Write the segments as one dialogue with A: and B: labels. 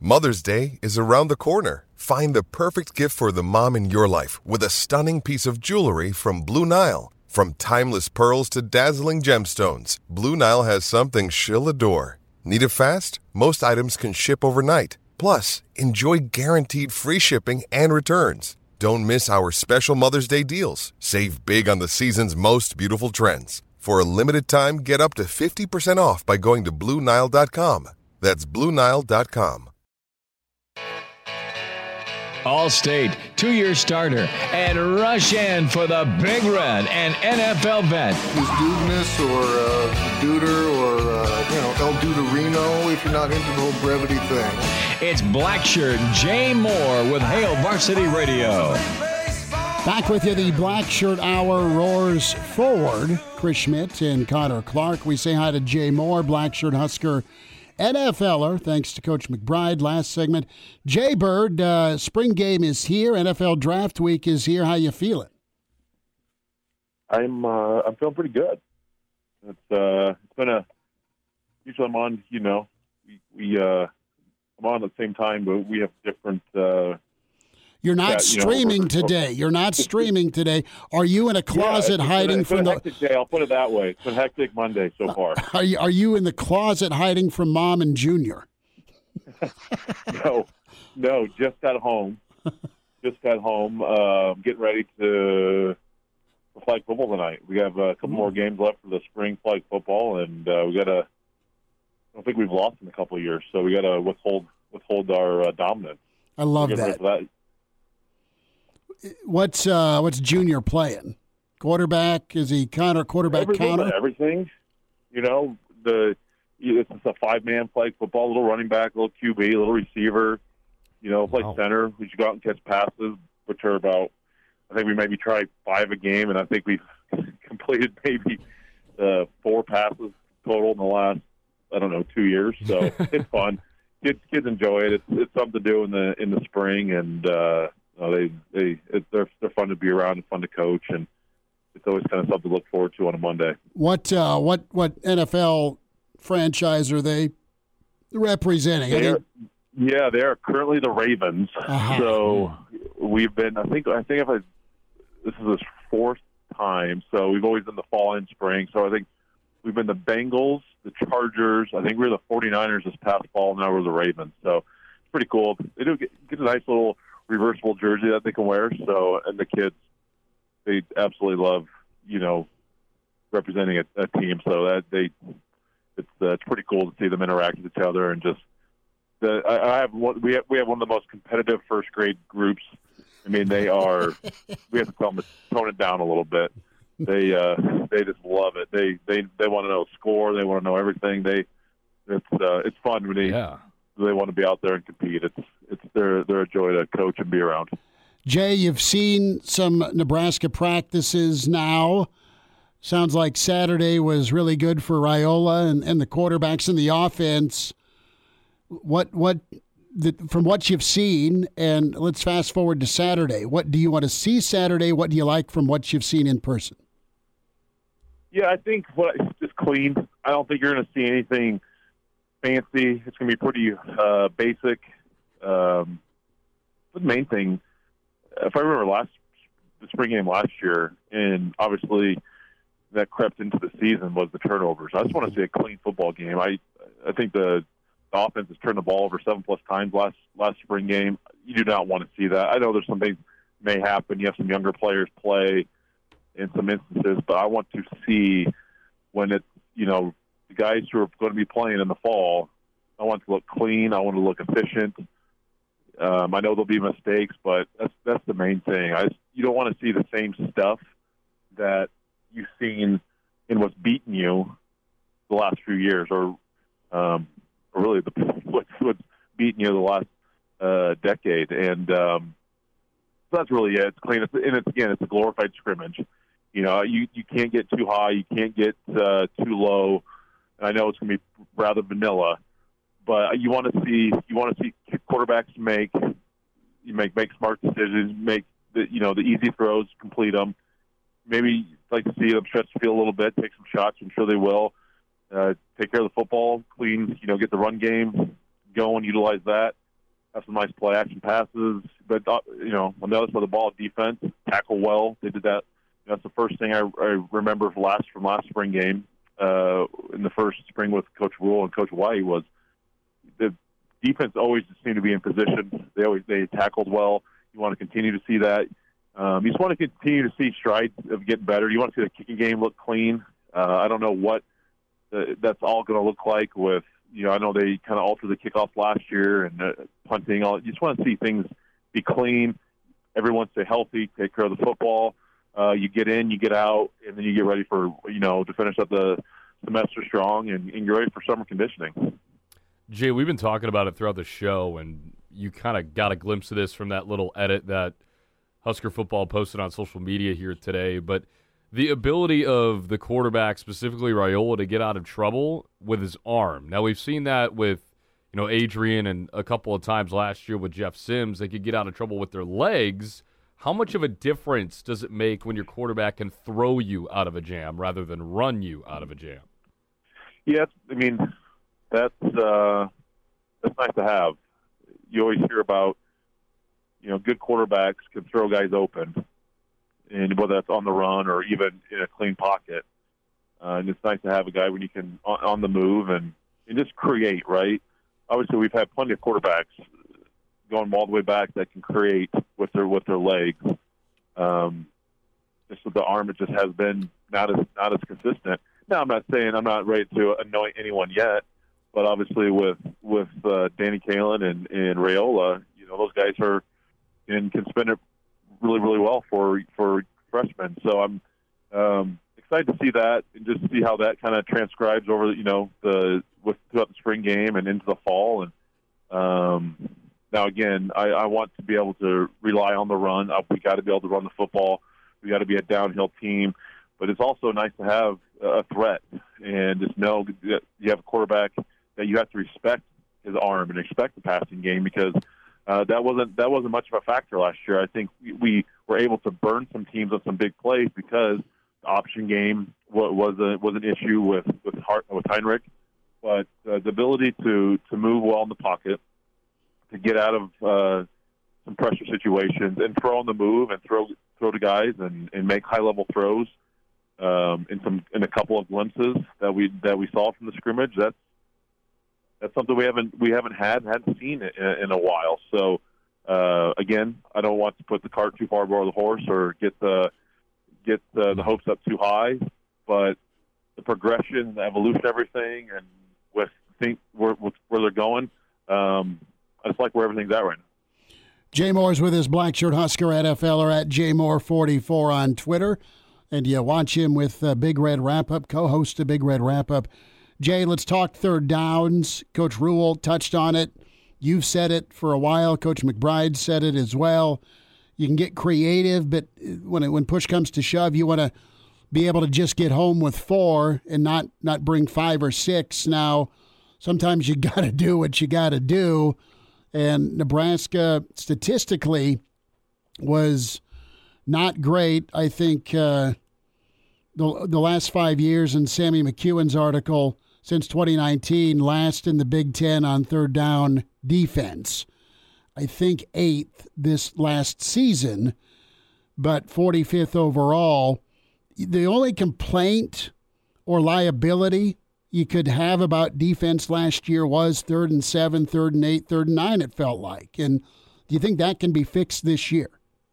A: Mother's Day is around the corner. Find the perfect gift for the mom in your life with a stunning piece of jewelry from Blue Nile. From timeless pearls to dazzling gemstones, Blue Nile has something she'll adore. Need it fast? Most items can ship overnight. Plus, enjoy guaranteed free shipping and returns. Don't miss our special Mother's Day deals. Save big on the season's most beautiful trends. For a limited time, get up to 50% off by going to BlueNile.com. That's BlueNile.com.
B: Allstate, 2-year starter, and rush in for the Big Red and NFL vet.
C: Who's Dudeness or Duder or, El Duderino if you're not into the whole brevity thing.
B: It's Blackshirt Jay Moore with Hail Varsity Radio.
D: Back with you, the Blackshirt Hour roars forward. Chris Schmidt and Connor Clark. We say hi to Jay Moore, Blackshirt Husker NFLer, thanks to Coach McBride. Last segment, Jay Bird, spring game is here. NFL Draft Week is here. How you feeling?
E: I'm feeling pretty good. It's been usually I'm on. I'm on at the same time, but we have different.
D: You're not streaming today. You're not streaming today. Are you in a closet hiding from the?
E: Hectic day. I'll put it that way. It's been a hectic Monday so far.
D: Are you in the closet hiding from Mom and Junior?
E: No, just at home. Getting ready to flag football tonight. We have a couple more games left for the spring flag football, and we got to. I don't think we've lost in a couple of years, so we got to withhold our dominance.
D: I love that. What's Junior playing? Quarterback? Is he quarterback counter?
E: Everything. It's a 5-man flag football. A little running back, a little QB, a little receiver. Play center. We should go out and catch passes, which are about. I think we maybe tried 5 a game, and I think we've completed maybe 4 passes total in the last 2 years. So it's fun. Kids enjoy it. It's something to do in the spring, and they're fun to be around and fun to coach, and it's always kind of something to look forward to on a Monday.
D: What NFL franchise are they representing?
E: They are currently the Ravens. Uh-huh. So we've been. I think this is his 4th time. So we've always been the fall and spring. So I think we've been the Bengals, the Chargers. I think we were the 49ers this past fall. Now we're the Ravens. So it's pretty cool. They do get a nice little reversible jersey that they can wear. So, and the kids, they absolutely love, representing a team. So that it's pretty cool to see them interact with each other and just. We have one of the most competitive first grade groups. I mean, they are. We have to tell them to tone it down a little bit. They just love it. They want to know score. They want to know everything. It's fun when they want to be out there and compete. They're a joy to coach and be around.
D: Jay, you've seen some Nebraska practices now. Sounds like Saturday was really good for Raiola and the quarterbacks and the offense. From what you've seen, and let's fast forward to Saturday. What do you want to see Saturday? What do you like from what you've seen in person?
E: Yeah, I think it's just clean. I don't think you're going to see anything fancy. It's going to be pretty basic. The main thing, if I remember the spring game last year, and obviously that crept into the season, was the turnovers. I just want to see a clean football game. I think the offense has turned the ball over 7+ times last spring game. You do not want to see that. I know there's some things may happen. You have some younger players play in some instances, but I want to see when it's, the guys who are going to be playing in the fall, I want it to look clean. I want to look efficient. I know there'll be mistakes, but that's the main thing. You don't want to see the same stuff that you've seen in what's beaten you the last few years, or really what's beaten you the last decade. And so that's really it. It's clean. It's a glorified scrimmage. You can't get too high. You can't get too low. And I know it's going to be rather vanilla, but you want to see quarterbacks make smart decisions, make the easy throws, complete them. Maybe like to see them stretch the field a little bit, take some shots. I'm sure they will. Take care of the football, clean. Get the run game going, utilize that. have some nice play action passes. But, on the other side of the ball, defense, tackle well. They did that. That's the first thing I remember from last spring game in the first spring with Coach Rule and Coach White was the defense always seemed to be in position. They tackled well. You want to continue to see that. You just want to continue to see strides of getting better. You want to see the kicking game look clean. I don't know what that's all going to look like with, I know they kind of altered the kickoffs last year and punting. You just want to see things be clean. Everyone stay healthy, take care of the football. You get in, you get out, and then you get ready for, to finish up the semester strong and you're ready for summer conditioning.
F: Jay, we've been talking about it throughout the show, and you kind of got a glimpse of this from that little edit that Husker football posted on social media here today. But the ability of the quarterback, specifically Raiola, to get out of trouble with his arm. Now, we've seen that with, Adrian and a couple of times last year with Jeff Sims. They could get out of trouble with their legs. How much of a difference does it make when your quarterback can throw you out of a jam rather than run you out of a jam?
E: Yeah, that's nice to have. You always hear about, good quarterbacks can throw guys open, and whether that's on the run or even in a clean pocket. And it's nice to have a guy when you can on the move and just create, right? Obviously, we've had plenty of quarterbacks going all the way back that can create with their legs. Just with the arm, it just has been not as consistent. Now, I'm not saying I'm not ready to annoy anyone yet, but obviously with Danny Kaelin and Raiola, those guys can spin it really, really well for freshmen. So I'm excited to see that and just see how that kind of transcribes over throughout the spring game and into the fall. And now again, I want to be able to rely on the run. We got to be able to run the football. We got to be a downhill team, but it's also nice to have a threat and just know that you have a quarterback that you have to respect his arm and respect the passing game because that wasn't much of a factor last year. I think we were able to burn some teams on some big plays because the option game was an issue with Heinrich, but the ability to move well in the pocket, to get out of some pressure situations and throw on the move and throw to guys and make high level throws in a couple of glimpses that we saw from the scrimmage. That's something we hadn't seen in a while. So again, I don't want to put the cart too far before the horse or get the hopes up too high, but the progression, the evolution, everything, and where they're going, I just like where everything's at right now.
D: Jay Moore's with his Black Shirt Husker NFL or at JMoore44 on Twitter. And you watch him with Big Red Wrap-Up, co-host of Big Red Wrap-Up. Jay, let's talk third downs. Coach Rule touched on it. You've said it for a while. Coach McBride said it as well. You can get creative, but when push comes to shove, you want to be able to just get home with 4 and not bring 5 or 6. Now, sometimes you got to do what you got to do. And Nebraska statistically was not great. I think the last 5 years in Sammy McEwen's article since 2019, last in the Big Ten on third down defense. I think 8th this last season, but 45th overall. The only complaint or liability you could have about defense last year was 3rd and 7, 3rd and 8, 3rd and 9, it felt like. And do you think that can be fixed this year?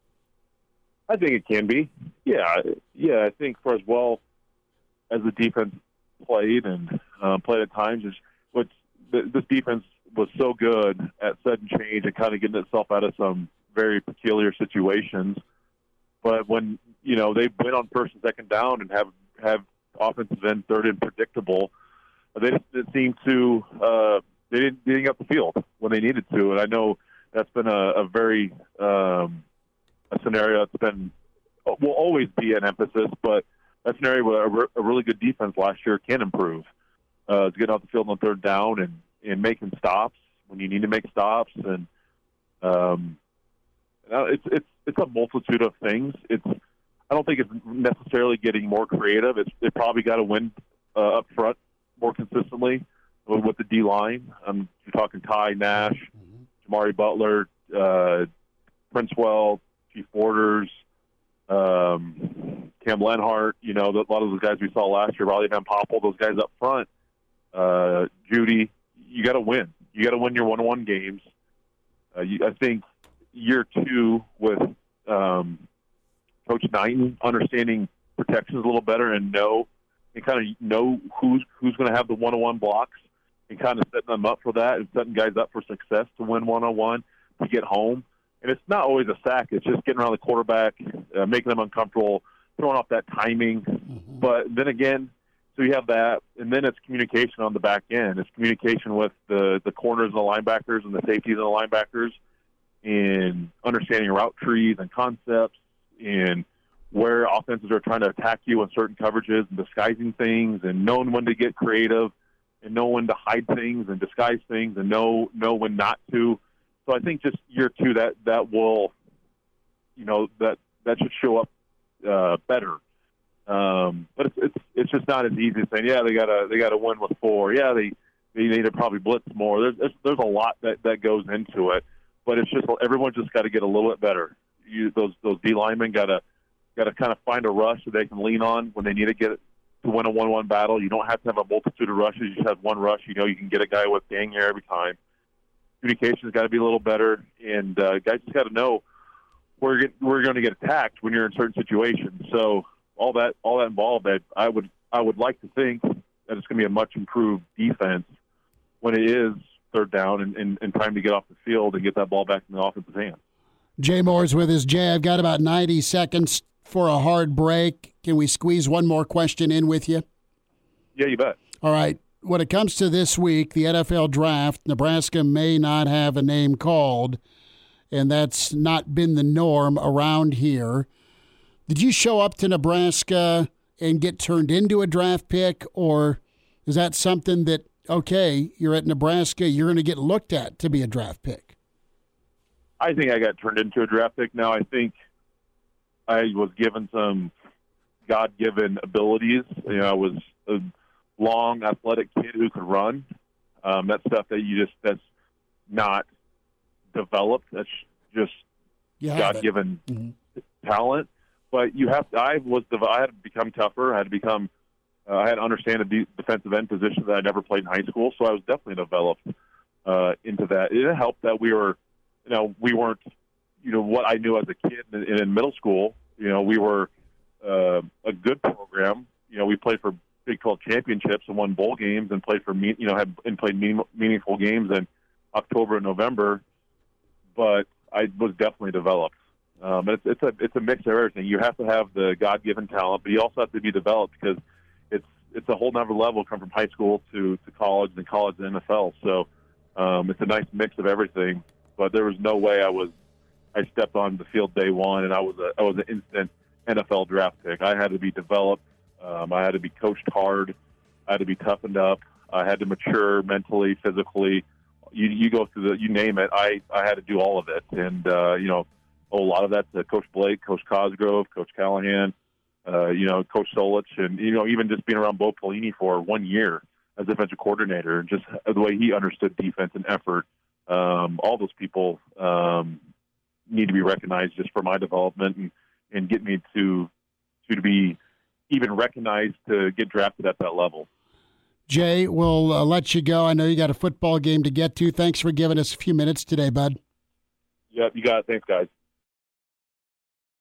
E: I think it can be. Yeah. I think for as well as the defense played and played at times, this defense was so good at sudden change and kind of getting itself out of some very peculiar situations. But when they win on first and second down and have offensive end third and predictable, they didn't seem to they didn't get up the field when they needed to. And I know that's been a very a scenario that's will always be an emphasis, but that scenario where a really good defense last year can improve. To get out the field on third down and making stops when you need to make stops, and it's a multitude of things. I don't think it's necessarily getting more creative. It probably got to win up front more consistently with the D line. You're talking Ty, Nash, Mari Butler, Princewell, Chief Borders, Cam Lenhart, a lot of those guys we saw last year, Riley Van Poppel, those guys up front, Judy, you got to win. You got to win your one-on-one games. I think year 2 with Coach Knighton understanding protections a little better and kind of know who's going to have the one-on-one blocks and kind of setting them up for that and setting guys up for success to win one-on-one, to get home. And it's not always a sack. It's just getting around the quarterback, making them uncomfortable, throwing off that timing. Mm-hmm. But then again, so you have that, and then it's communication on the back end. It's communication with the corners and the linebackers and the safeties and the linebackers, and understanding route trees and concepts and where offenses are trying to attack you in certain coverages and disguising things, and knowing when to get creative and know when to hide things and disguise things and know when not to. So I think just year 2 that will, that should show up better. But it's just not as easy as saying, yeah, they gotta win with 4. Yeah, they need to probably blitz more. There's a lot that goes into it, but it's just everyone's just got to get a little bit better. Those D linemen got to kind of find a rush that they can lean on when they need to get it to win a 1-1 battle. You don't have to have a multitude of rushes. You just have one rush. You can get a guy with dang near every time. Communication's got to be a little better, and guys just got to know we're going to get attacked when you're in certain situations. So all that involved, I would like to think that it's going to be a much improved defense when it is third down and time to get off the field and get that ball back in the offensive hands.
D: Jay Moore's with us. Jay, I've got about 90 seconds for a hard break. Can we squeeze one more question in with you?
E: Yeah, you bet.
D: All right. When it comes to this week, the NFL draft, Nebraska may not have a name called, and that's not been the norm around here. Did you show up to Nebraska and get turned into a draft pick, or is that something that, okay, you're at Nebraska, you're going to get looked at to be a draft pick?
E: I think I got turned into a draft pick. Now, I think I was given some God-given abilities. I was a long, athletic kid who could run. That's stuff that's not developed. That's just God-given talent. But I had to become tougher. I had to understand a defensive end position that I never played in high school. So I was definitely developed into that. It helped that we weren't, what I knew as a kid in middle school. We were a good program. We played for Big 12 championships and won bowl games and played meaningful games in October and November. But I was definitely developed. It's a mix of everything. You have to have the God-given talent, but you also have to be developed because it's a whole nother level come from high school to college and college to NFL. So it's a nice mix of everything. But there was no way I stepped on the field day one and I was an instant NFL draft pick. I had to be developed. I had to be coached hard. I had to be toughened up. I had to mature mentally, physically. You go through you name it. I had to do all of it, and a lot of that to Coach Blake, Coach Cosgrove, Coach Callahan, Coach Solich, and even just being around Bo Pelini for 1 year as defensive coordinator, just the way he understood defense and effort. All those people need to be recognized just for my development and get me to be even recognized to get drafted at that level.
D: Jay, we'll let you go. I know you got a football game to get to. Thanks for giving us a few minutes today, bud.
E: Yep, you got it. Thanks, guys.